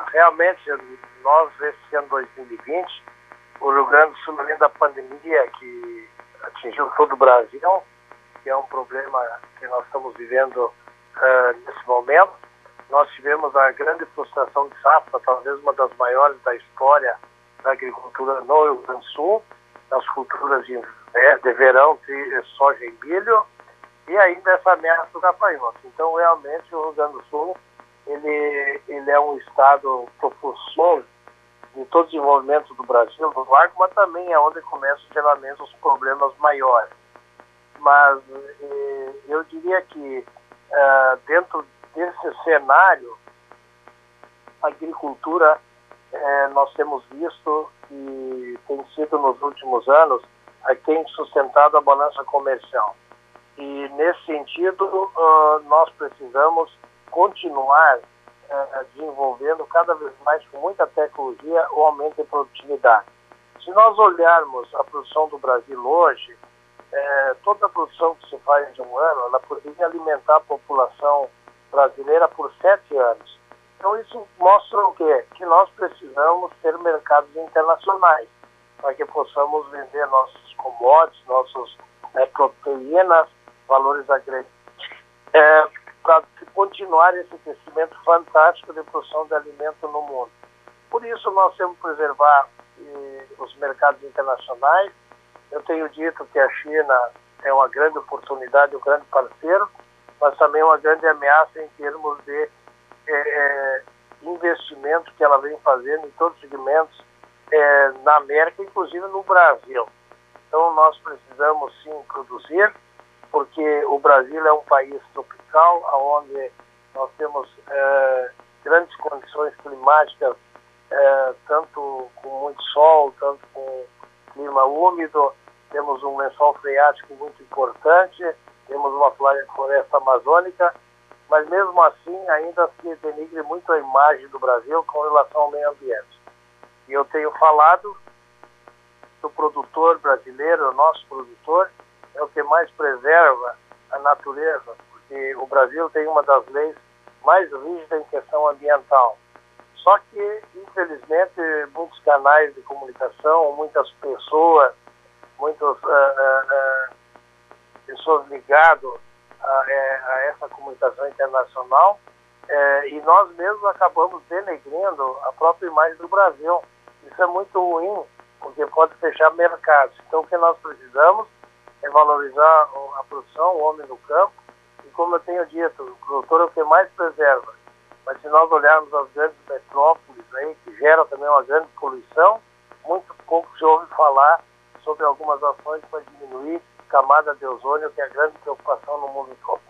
Realmente, nós, esse ano 2020, o Rio Grande do Sul, além da pandemia que atingiu todo o Brasil, que é um problema que nós estamos vivendo nesse momento, nós tivemos a grande frustração de safra, talvez uma das maiores da história da agricultura no Rio Grande do Sul, nas culturas de verão, de soja e milho, e ainda essa ameaça do gafanhoto. Então, realmente, o Rio Grande do Sul, ele é um estado propulsor de todo o desenvolvimento do Brasil, do agro, mas também é onde começam geralmente os problemas maiores. Mas eu diria que dentro desse cenário, a agricultura, nós temos visto que tem sido nos últimos anos a que tem sustentado a balança comercial. E nesse sentido, nós precisamos continuar desenvolvendo cada vez mais com muita tecnologia o aumento de produtividade. Se nós olharmos a produção do Brasil hoje, toda a produção que se faz de um ano, ela poderia alimentar a população brasileira por 7 anos. Então isso mostra o quê? Que nós precisamos ter mercados internacionais para que possamos vender nossos commodities, nossas proteínas, valores agrícolas, para continuar esse crescimento fantástico de produção de alimento no mundo. Por isso nós temos que preservar os mercados internacionais. Eu tenho dito que a China é uma grande oportunidade, um grande parceiro, mas também uma grande ameaça em termos de investimento que ela vem fazendo em todos os segmentos na América, inclusive no Brasil. Então nós precisamos sim produzir, porque o Brasil é um país tropical, onde nós temos grandes condições climáticas, tanto com muito sol, tanto com clima úmido, temos um lençol freático muito importante, temos uma floresta amazônica, mas mesmo assim ainda se denigre muito a imagem do Brasil com relação ao meio ambiente. E eu tenho falado que o produtor brasileiro, o nosso produtor, é o que mais preserva a natureza, porque o Brasil tem uma das leis mais rígidas em questão ambiental. Só que, infelizmente, muitos canais de comunicação, muitas pessoas, muitas pessoas ligadas a essa comunicação internacional, e nós mesmos acabamos denegrindo a própria imagem do Brasil. Isso é muito ruim, porque pode fechar mercados. Então, o que nós precisamos é valorizar a produção, o homem no campo, e como eu tenho dito, o produtor é o que mais preserva. Mas se nós olharmos as grandes metrópoles aí, que geram também uma grande poluição, muito pouco se ouve falar sobre algumas ações para diminuir a camada de ozônio, que é a grande preocupação no mundo todo.